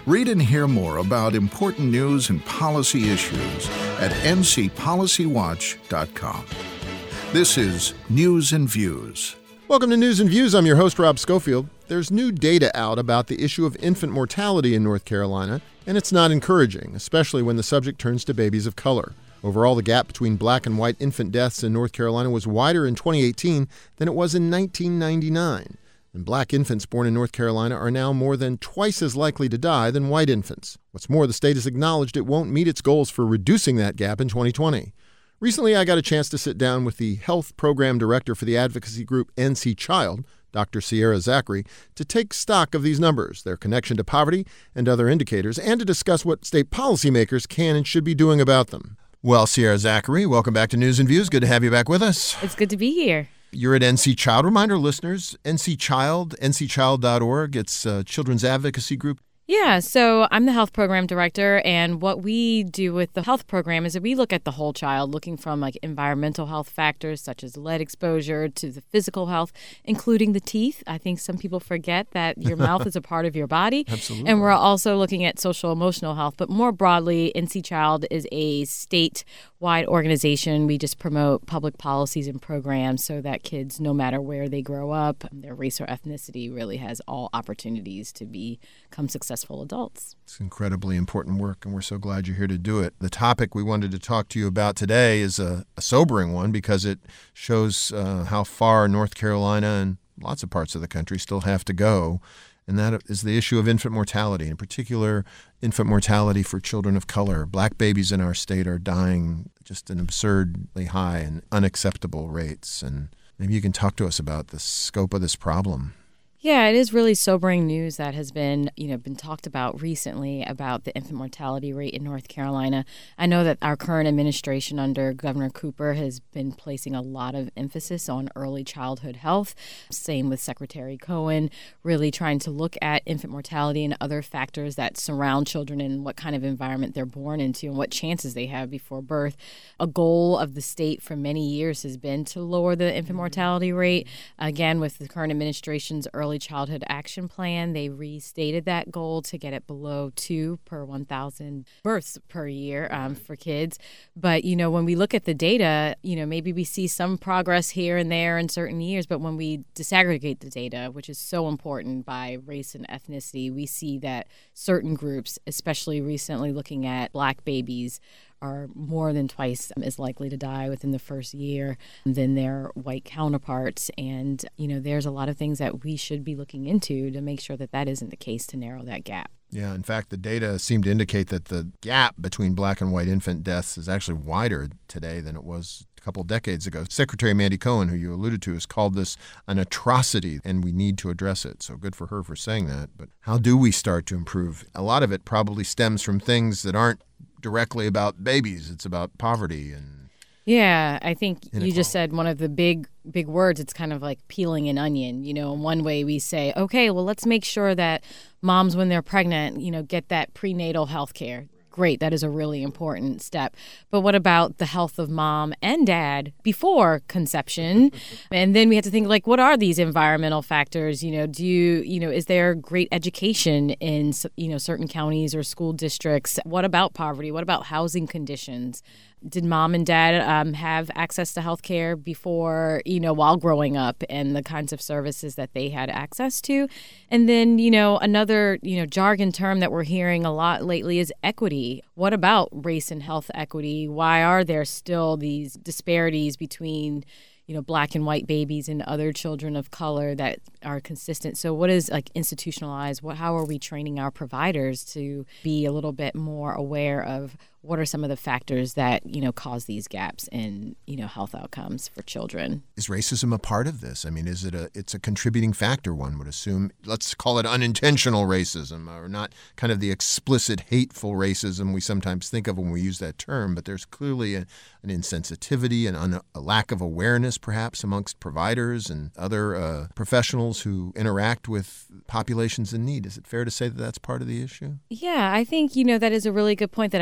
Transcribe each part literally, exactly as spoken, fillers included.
Read and hear more about important news and policy issues at n c policy watch dot com. This is News and Views. Welcome to News and Views. I'm your host, Rob Schofield. There's new data out about the issue of infant mortality in North Carolina, and it's not encouraging, especially when the subject turns to babies of color. Overall, the gap between black and white infant deaths in North Carolina was wider in twenty eighteen than it was in nineteen ninety-nine. And black infants born in North Carolina are now more than twice as likely to die than white infants. What's more, the state has acknowledged it won't meet its goals for reducing that gap in twenty twenty. Recently, I got a chance to sit down with the health program director for the advocacy group N C Child, Doctor Sierra Zachary, to take stock of these numbers, their connection to poverty and other indicators, and to discuss what state policymakers can and should be doing about them. Well, Sierra Zachary, welcome back to News and Views. Good to have you back with us. It's good to be here. You're at N C Child. Reminder, listeners, N C Child, n c child dot org. It's a children's advocacy group. Yeah, so I'm the health program director, and what we do with the health program is that we look at the whole child, looking from like environmental health factors such as lead exposure to the physical health, including the teeth. I think some people forget that your mouth is a part of your body. Absolutely. And we're also looking at social emotional health, but more broadly, N C Child is a statewide organization. We just promote public policies and programs so that kids, no matter where they grow up, their race or ethnicity, really has all opportunities to become successful adults. It's incredibly important work, and we're so glad you're here to do it. The topic we wanted to talk to you about today is a, a sobering one because it shows uh, how far North Carolina and lots of parts of the country still have to go, and that is the issue of infant mortality, in particular infant mortality for children of color. Black babies in our state are dying just an absurdly high and unacceptable rates, and maybe you can talk to us about the scope of this problem. Yeah, it is really sobering news that has been, you know, been talked about recently about the infant mortality rate in North Carolina. I know that our current administration under Governor Cooper has been placing a lot of emphasis on early childhood health. Same with Secretary Cohen, really trying to look at infant mortality and other factors that surround children and what kind of environment they're born into and what chances they have before birth. A goal of the state for many years has been to lower the infant mortality rate. Again, with the current administration's early Childhood Action Plan, they restated that goal to get it below two per one thousand births per year um, for kids. But, you know, when we look at the data, you know, maybe we see some progress here and there in certain years, but when we disaggregate the data, which is so important by race and ethnicity, we see that certain groups, especially recently looking at Black babies, are more than twice as likely to die within the first year than their white counterparts. And, you know, there's a lot of things that we should be looking into to make sure that that isn't the case, to narrow that gap. Yeah, in fact, the data seem to indicate that the gap between black and white infant deaths is actually wider today than it was a couple decades ago. Secretary Mandy Cohen, who you alluded to, has called this an atrocity, and we need to address it. So good for her for saying that. But how do we start to improve? A lot of it probably stems from things that aren't directly about babies. It's about poverty and yeah, I think inequality. You just said one of the big, big words. It's kind of like peeling an onion. You know, in one way we say, okay, well, let's make sure that moms, when they're pregnant, you know, get that prenatal health care. Great. That is a really important step. But what about the health of mom and dad before conception? And then we have to think, like, what are these environmental factors? You know, do you, you know, is there great education in, you know, certain counties or school districts? What about poverty? What about housing conditions? Did mom and dad um, have access to health care before, you know, while growing up, and the kinds of services that they had access to? And then, you know, another, you know, jargon term that we're hearing a lot lately is equity. What about race and health equity? Why are there still these disparities between, you know, black and white babies and other children of color that are consistent? So what is like institutionalized? What, how are we training our providers to be a little bit more aware of what are some of the factors that, you know, cause these gaps in, you know, health outcomes for children? Is racism a part of this? I mean, is it a, it's a contributing factor, one would assume. Let's call it unintentional racism, or not kind of the explicit hateful racism we sometimes think of when we use that term, but there's clearly a, an insensitivity and un, a lack of awareness perhaps amongst providers and other uh, professionals who interact with populations in need. Is it fair to say that that's part of the issue? Yeah, I think, you know, that is a really good point that I think is difficult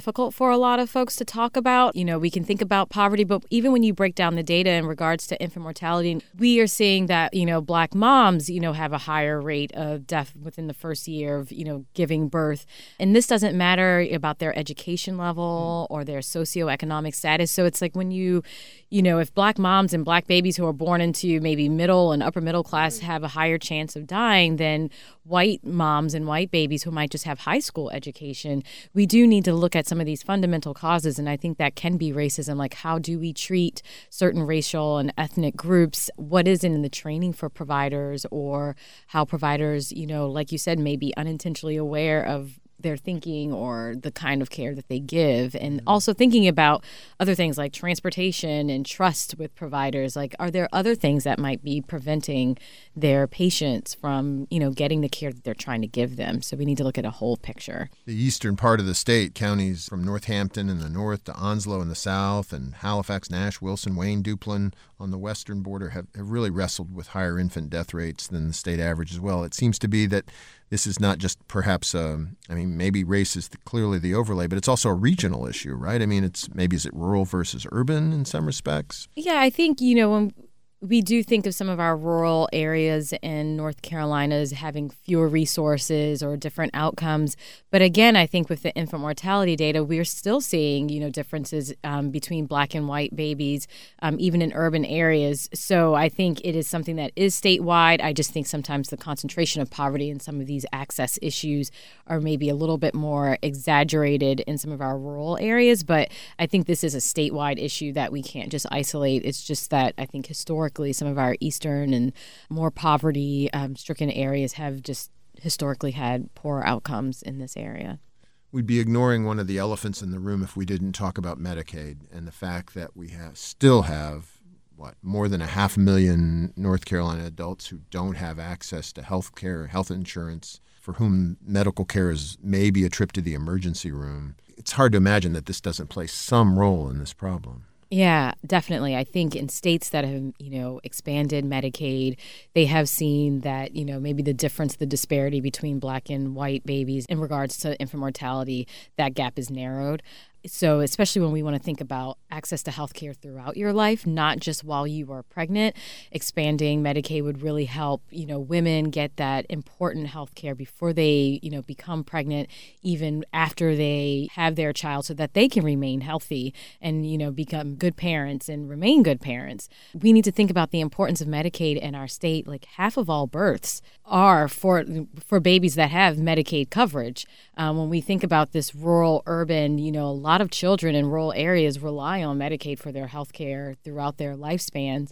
difficult for a lot of folks to talk about. You know, we can think about poverty, but even when you break down the data in regards to infant mortality, we are seeing that, you know, Black moms, you know, have a higher rate of death within the first year of, you know, giving birth. And this doesn't matter about their education level or their socioeconomic status. So it's like when you, you know, if Black moms and Black babies who are born into maybe middle and upper middle class have a higher chance of dying than white moms and white babies who might just have high school education, we do need to look at some of these fundamental causes. And I think that can be racism. Like, how do we treat certain racial and ethnic groups? What is in the training for providers, or how providers, you know, like you said, may be unintentionally aware of their thinking or the kind of care that they give, and also thinking about other things like transportation and trust with providers. Like, are there other things that might be preventing their patients from, you know, getting the care that they're trying to give them? So we need to look at a whole picture. The eastern part of the state, counties from Northampton in the north to Onslow in the south, and Halifax, Nash, Wilson, Wayne, Duplin on the western border have, have really wrestled with higher infant death rates than the state average as well. It seems to be that this is not just perhaps, um, I mean, maybe race is the, clearly the overlay, but it's also a regional issue, right? I mean, it's maybe is it rural versus urban in some respects? Yeah, I think, you know, when we do think of some of our rural areas in North Carolina as having fewer resources or different outcomes. But again, I think with the infant mortality data, we're still seeing, you know, differences um, between Black and white babies, um, even in urban areas. So I think it is something that is statewide. I just think sometimes the concentration of poverty and some of these access issues are maybe a little bit more exaggerated in some of our rural areas. But I think this is a statewide issue that we can't just isolate. It's just that I think historically, some of our eastern and more poverty-stricken um, areas have just historically had poor outcomes in this area. We'd be ignoring one of the elephants in the room if we didn't talk about Medicaid and the fact that we have still have, what, more than a half million North Carolina adults who don't have access to health care, health insurance, for whom medical care is maybe a trip to the emergency room. It's hard to imagine that this doesn't play some role in this problem. Yeah, definitely. I think in states that have, you know, expanded Medicaid, they have seen that, you know, maybe the difference, the disparity between Black and white babies in regards to infant mortality, that gap is narrowed. So especially when we want to think about access to health care throughout your life, not just while you are pregnant, expanding Medicaid would really help, you know, women get that important health care before they, you know, become pregnant, even after they have their child, so that they can remain healthy and, you know, become good parents and remain good parents. We need to think about the importance of Medicaid in our state. Like, half of all births are for for babies that have Medicaid coverage. Um, when we think about this rural, urban, you know, a lot of children in rural areas rely on Medicaid for their health care throughout their lifespans.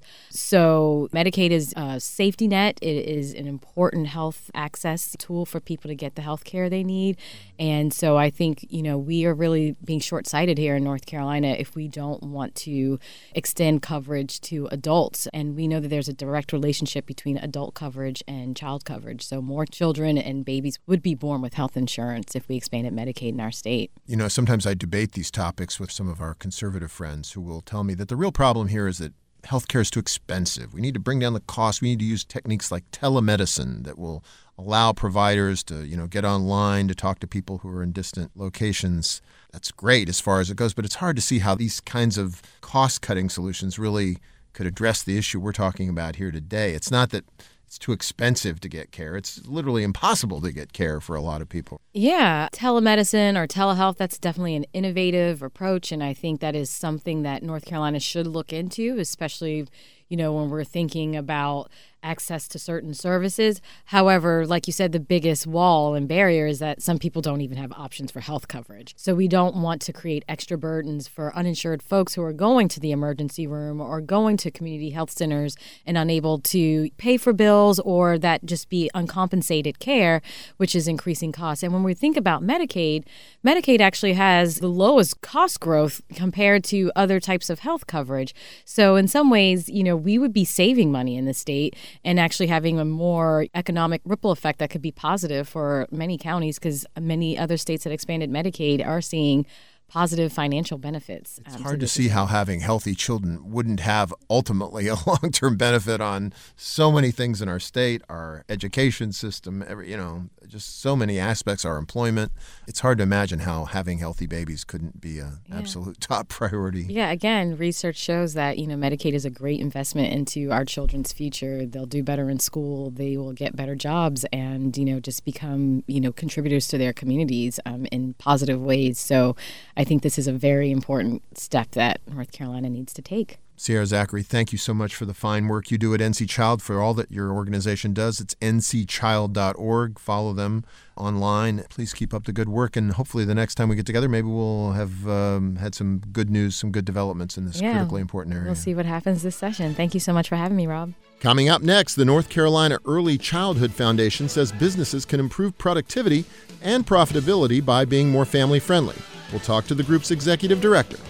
So Medicaid is a safety net. It is an important health access tool for people to get the health care they need. And so I think, you know, we are really being short-sighted here in North Carolina if we don't want to extend coverage to adults. And we know that there's a direct relationship between adult coverage and child coverage. So more children and babies would be born with health insurance if we expanded Medicaid in our state. You know, sometimes I debate these topics with some of our conservative friends who will tell me that the real problem here is that healthcare is too expensive. We need to bring down the cost. We need to use techniques like telemedicine that will allow providers to, you know, get online to talk to people who are in distant locations. That's great as far as it goes, but it's hard to see how these kinds of cost-cutting solutions really could address the issue we're talking about here today. It's not that it's too expensive to get care. It's literally impossible to get care for a lot of people. Yeah, telemedicine or telehealth, that's definitely an innovative approach. And I think that is something that North Carolina should look into, especially, you know, when we're thinking about access to certain services. However, like you said, the biggest wall and barrier is that some people don't even have options for health coverage. So we don't want to create extra burdens for uninsured folks who are going to the emergency room or going to community health centers and unable to pay for bills, or that just be uncompensated care, which is increasing costs. And when we think about Medicaid, Medicaid actually has the lowest cost growth compared to other types of health coverage. So in some ways, you know, we would be saving money in the state and actually having a more economic ripple effect that could be positive for many counties, because many other states that expanded Medicaid are seeing positive financial benefits. It's um, hard to see how having healthy children wouldn't have ultimately a long-term benefit on so many things in our state, our education system, every, you know, just so many aspects, our employment. It's hard to imagine how having healthy babies couldn't be an Yeah. absolute top priority. Yeah, again, research shows that, you know, Medicaid is a great investment into our children's future. They'll do better in school, they will get better jobs, and, you know, just become, you know, contributors to their communities um, in positive ways. So I think this is a very important step that North Carolina needs to take. Sierra Zachary, thank you so much for the fine work you do at N C Child, for all that your organization does. It's N C child dot org. Follow them online. Please keep up the good work, and hopefully the next time we get together, maybe we'll have um, had some good news, some good developments in this Yeah, critically important area. We'll see what happens this session. Thank you so much for having me, Rob. Coming up next, the North Carolina Early Childhood Foundation says businesses can improve productivity and profitability by being more family-friendly. We'll talk to the group's executive director.